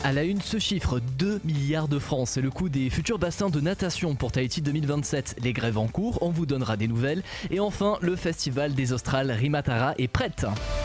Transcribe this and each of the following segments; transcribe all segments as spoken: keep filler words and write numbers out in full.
À la une, ce chiffre, deux milliards de francs, c'est le coût des futurs bassins de natation pour Tahiti deux mille vingt-sept. Les grèves en cours, on vous donnera des nouvelles. Et enfin, le festival des Australes Rimatara est prête.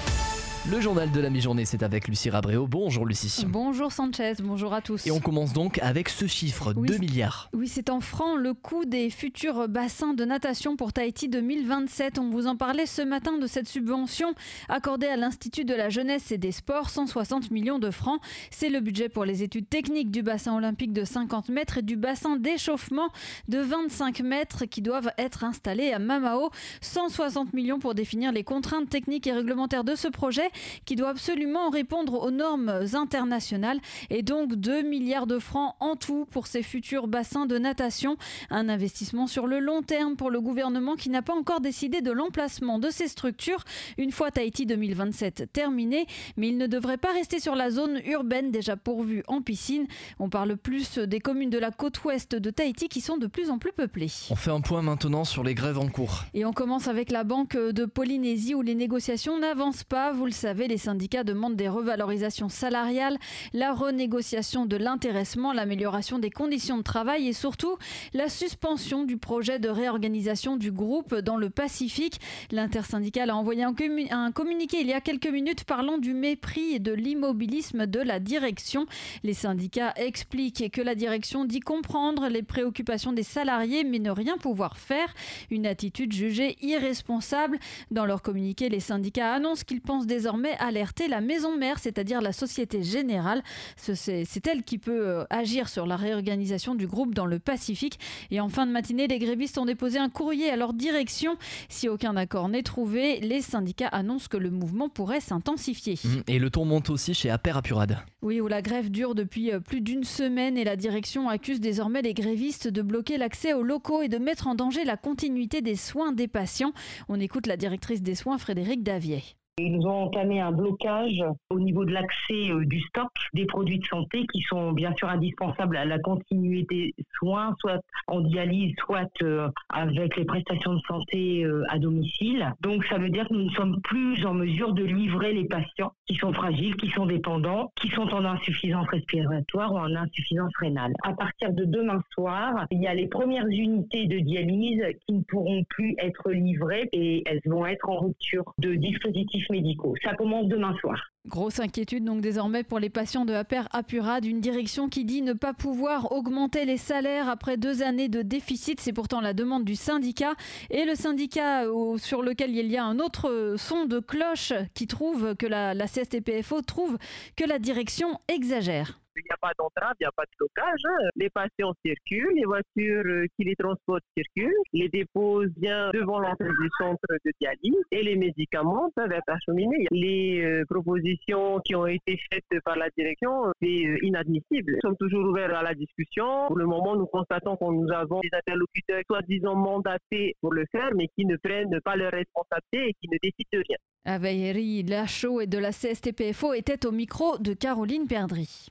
Le journal de la mi-journée, c'est avec Lucie Rabréau. Bonjour Lucie. Bonjour Sanchez, bonjour à tous. Et on commence donc avec ce chiffre, oui, deux milliards. Oui, c'est en francs le coût des futurs bassins de natation pour Tahiti deux mille vingt-sept. On vous en parlait ce matin de cette subvention accordée à l'Institut de la Jeunesse et des Sports, cent soixante millions de francs. C'est le budget pour les études techniques du bassin olympique de cinquante mètres et du bassin d'échauffement de vingt-cinq mètres qui doivent être installés à Mamao. cent soixante millions pour définir les contraintes techniques et réglementaires de ce projet, qui doit absolument répondre aux normes internationales, et donc deux milliards de francs en tout pour ces futurs bassins de natation. Un investissement sur le long terme pour le gouvernement qui n'a pas encore décidé de l'emplacement de ces structures une fois Tahiti deux mille vingt-sept terminé, mais il ne devrait pas rester sur la zone urbaine déjà pourvue en piscine. On parle plus des communes de la côte ouest de Tahiti qui sont de plus en plus peuplées. On fait un point maintenant sur les grèves en cours. Et on commence avec la Banque de Polynésie où les négociations n'avancent pas. Vous le savez, les syndicats demandent des revalorisations salariales, la renégociation de l'intéressement, l'amélioration des conditions de travail et surtout la suspension du projet de réorganisation du groupe dans le Pacifique. L'intersyndicale a envoyé un, commu- un communiqué il y a quelques minutes parlant du mépris et de l'immobilisme de la direction. Les syndicats expliquent que la direction dit comprendre les préoccupations des salariés mais ne rien pouvoir faire. Une attitude jugée irresponsable. Dans leur communiqué, les syndicats annoncent qu'ils pensent désormais alerter la maison mère, c'est-à-dire la Société Générale. C'est, c'est elle qui peut agir sur la réorganisation du groupe dans le Pacifique. Et en fin de matinée, les grévistes ont déposé un courrier à leur direction. Si aucun accord n'est trouvé, les syndicats annoncent que le mouvement pourrait s'intensifier. Et le ton monte aussi chez Aper Apurad. Oui, où la grève dure depuis plus d'une semaine et la direction accuse désormais les grévistes de bloquer l'accès aux locaux et de mettre en danger la continuité des soins des patients. On écoute la directrice des soins, Frédéric Davier. Ils ont entamé un blocage au niveau de l'accès du stock des produits de santé qui sont bien sûr indispensables à la continuité des soins, soit en dialyse, soit avec les prestations de santé à domicile. Donc ça veut dire que nous ne sommes plus en mesure de livrer les patients qui sont fragiles, qui sont dépendants, qui sont en insuffisance respiratoire ou en insuffisance rénale. À partir de demain soir, il y a les premières unités de dialyse qui ne pourront plus être livrées et elles vont être en rupture de dispositifs médicaux. Ça commence demain soir. Grosse inquiétude donc désormais pour les patients de Aper Apurad, une direction qui dit ne pas pouvoir augmenter les salaires après deux années de déficit. C'est pourtant la demande du syndicat et le syndicat sur lequel il y a un autre son de cloche qui trouve que la, la C S T P F O trouve que la direction exagère. Il n'y a pas d'entrave, il n'y a pas de blocage. Hein. Les patients circulent, les voitures qui les transportent circulent, les déposent bien devant l'entrée du centre de dialyse et les médicaments peuvent être acheminés. Les euh, propositions qui ont été faites par la direction, c'est euh, inadmissible. Nous sommes toujours ouverts à la discussion. Pour le moment, nous constatons que nous avons des interlocuteurs soi-disant mandatés pour le faire, mais qui ne prennent pas leurs responsabilités et qui ne décident de rien. Avery Lachaud et de la C S T P F O étaient au micro de Caroline Perdry.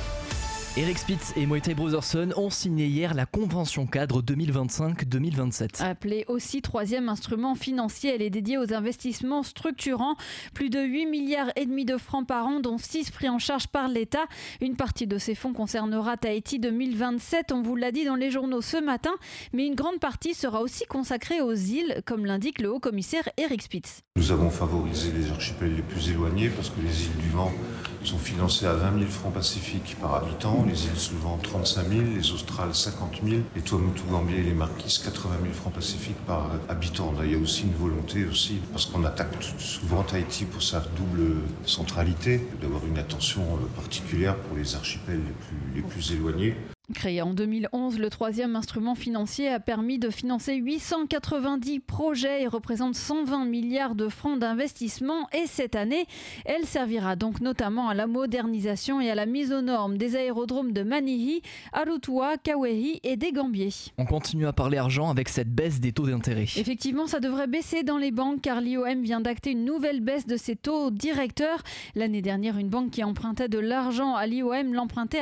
Eric Spitz et Moïse Brotherson ont signé hier la convention cadre deux mille vingt-cinq deux mille vingt-sept. Appelée aussi troisième instrument financier, elle est dédiée aux investissements structurants. Plus de huit milliards et demi de francs par an, dont six pris en charge par l'État. Une partie de ces fonds concernera Tahiti deux mille vingt-sept, on vous l'a dit dans les journaux ce matin, mais une grande partie sera aussi consacrée aux îles, comme l'indique le haut-commissaire Eric Spitz. Nous avons favorisé les archipels les plus éloignés parce que les îles du vent sont financées à vingt mille francs pacifiques par habitant, les îles souvent trente-cinq mille, les Australes cinquante mille, les Tuamotu Gambier et les Marquises quatre-vingt mille francs pacifiques par habitant. Là, il y a aussi une volonté aussi, parce qu'on attaque souvent Tahiti pour sa double centralité, d'avoir une attention particulière pour les archipels les plus, les plus éloignés. Créé en deux mille onze, le troisième instrument financier a permis de financer huit cent quatre-vingt-dix projets et représente cent vingt milliards de francs d'investissement. Et cette année, elle servira donc notamment à la modernisation et à la mise aux normes des aérodromes de Manihi, Arutua, Kauai et des Gambiers. On continue à parler argent avec cette baisse des taux d'intérêt. Effectivement, ça devrait baisser dans les banques car l'I O M vient d'acter une nouvelle baisse de ses taux directeurs. L'année dernière, une banque qui empruntait de l'argent à l'I O M l'empruntait à quatre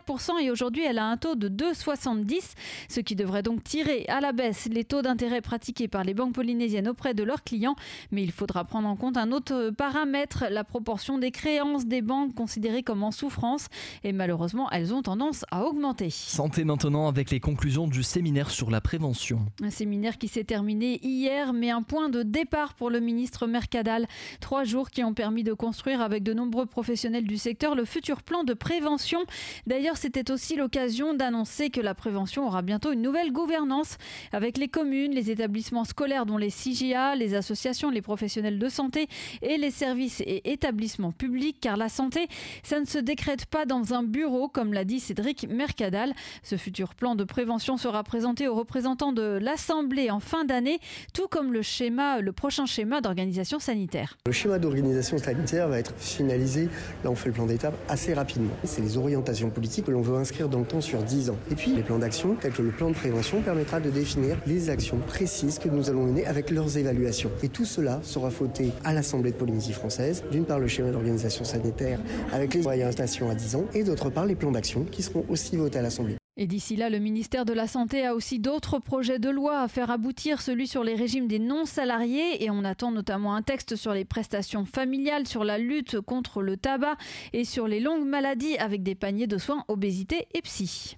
pour cent et aujourd'hui elle a un taux de deux virgule soixante-dix, ce qui devrait donc tirer à la baisse les taux d'intérêt pratiqués par les banques polynésiennes auprès de leurs clients. Mais il faudra prendre en compte un autre paramètre, la proportion des créances des banques considérées comme en souffrance. Et malheureusement, elles ont tendance à augmenter. Santé maintenant avec les conclusions du séminaire sur la prévention. Un séminaire qui s'est terminé hier, mais un point de départ pour le ministre Mercadal. Trois jours qui ont permis de construire avec de nombreux professionnels du secteur le futur plan de prévention. D'ailleurs, c'était aussi l'occasion d'annoncer que la prévention aura bientôt une nouvelle gouvernance avec les communes, les établissements scolaires dont les C J A, les associations, les professionnels de santé et les services et établissements publics, car la santé, ça ne se décrète pas dans un bureau, comme l'a dit Cédric Mercadal. Ce futur plan de prévention sera présenté aux représentants de l'Assemblée en fin d'année, tout comme le schéma, le prochain schéma d'organisation sanitaire. Le schéma d'organisation sanitaire va être finalisé, là on fait le plan d'étape assez rapidement. C'est les orientations politiques que l'on veut inscrire dans le temps sur dix ans. Et puis les plans d'action, tels que le plan de prévention, permettra de définir les actions précises que nous allons mener avec leurs évaluations. Et tout cela sera voté à l'Assemblée de Polynésie française, d'une part le schéma d'organisation sanitaire avec les orientations à dix ans et d'autre part les plans d'action qui seront aussi votés à l'Assemblée. Et d'ici là, le ministère de la Santé a aussi d'autres projets de loi à faire aboutir, celui sur les régimes des non-salariés. Et on attend notamment un texte sur les prestations familiales, sur la lutte contre le tabac et sur les longues maladies avec des paniers de soins obésité et psy.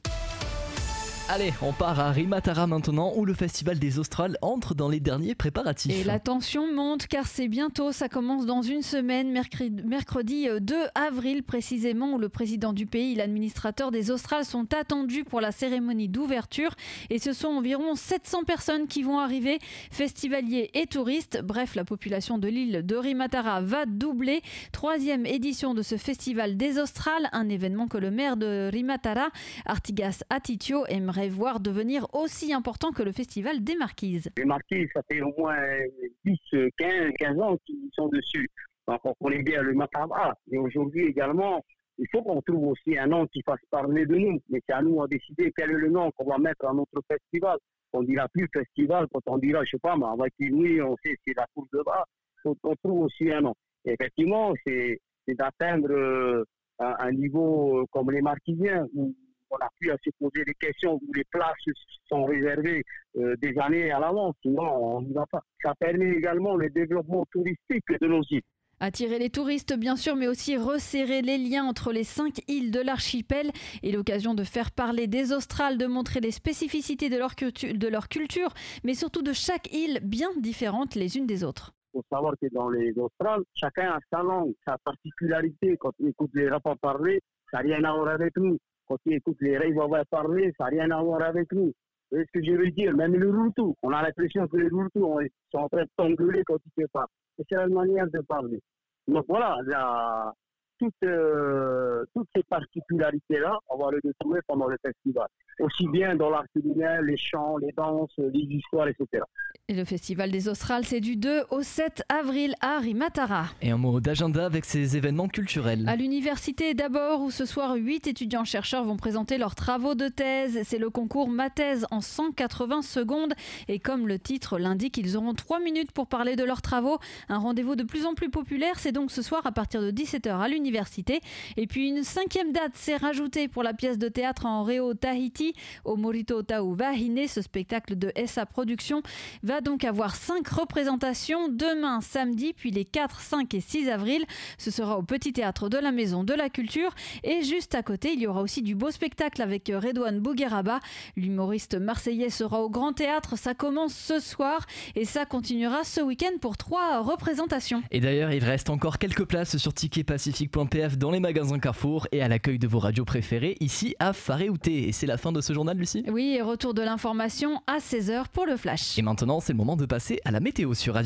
Allez, on part à Rimatara maintenant où le Festival des Australes entre dans les derniers préparatifs. Et la tension monte car c'est bientôt, ça commence dans une semaine, mercredi, mercredi deux avril précisément, où le président du pays et l'administrateur des Australes sont attendus pour la cérémonie d'ouverture. Et ce sont environ sept cents personnes qui vont arriver, festivaliers et touristes. Bref, la population de l'île de Rimatara va doubler. Troisième édition de ce Festival des Australes, un événement que le maire de Rimatara, Artigas Atitio, aimerait voir devenir aussi important que le festival des Marquises. Les Marquises, ça fait au moins dix, quinze, quinze ans qu'ils sont dessus. Donc on connaît bien le Mataba. Et aujourd'hui également, il faut qu'on trouve aussi un nom qui fasse parler de nous. Mais c'est à nous à décider quel est le nom qu'on va mettre à notre festival. On dira plus festival quand on dira, je sais pas, mais avec oui, on sait c'est la cour de bas. On, on trouve aussi un nom. Et effectivement, c'est, c'est d'atteindre un, un niveau comme les Marquisiens où on n'a plus à se poser des questions où les places sont réservées euh, des années à l'avance, sinon on n'y va pas. Ça permet également le développement touristique de nos îles. Attirer les touristes bien sûr, mais aussi resserrer les liens entre les cinq îles de l'archipel et l'occasion de faire parler des Australes, de montrer les spécificités de leur, cultu- de leur culture, mais surtout de chaque île bien différentes les unes des autres. Il faut savoir que dans les Australes, chacun a sa langue, sa particularité. Quand on écoute les Rapas parler, ça n'a rien à voir avec nous. Quand tu écoutes les Reivawa parler, ça n'a rien à voir avec nous. Vous voyez ce que je veux dire? Même le Routou, on a l'impression que les Routou sont en train de t'engueuler quand tu te parles. C'est la manière de parler. Donc voilà, la, toutes, euh, toutes ces particularités-là, on va les retrouver pendant le festival. Aussi bien dans l'art culinaire, les chants, les danses, les histoires, et cetera. Et le Festival des Australes, c'est du deux au sept avril à Rimatara. Et un mot d'agenda avec ces événements culturels. À l'université d'abord, où ce soir, huit étudiants-chercheurs vont présenter leurs travaux de thèse. C'est le concours Ma thèse en cent quatre-vingts secondes. Et comme le titre l'indique, ils auront trois minutes pour parler de leurs travaux. Un rendez-vous de plus en plus populaire, c'est donc ce soir à partir de dix-sept heures à l'université. Et puis une cinquième date s'est rajoutée pour la pièce de théâtre en Réo Tahiti, au Morito Tau Wahine. Ce spectacle de S A Productions va donc avoir cinq représentations demain, samedi, puis les quatre, cinq et six avril. Ce sera au Petit Théâtre de la Maison de la Culture. Et juste à côté, il y aura aussi du beau spectacle avec Redouane Bougueraba. L'humoriste marseillais sera au Grand Théâtre. Ça commence ce soir et ça continuera ce week-end pour trois représentations. Et d'ailleurs, il reste encore quelques places sur ticket pacifique point p f dans les magasins Carrefour et à l'accueil de vos radios préférées ici à Faréouté. Et c'est la fin de ce journal, Lucie ? Oui, et retour de l'information à seize heures pour le Flash. Et maintenant, c'est le moment de passer à la météo sur Radio.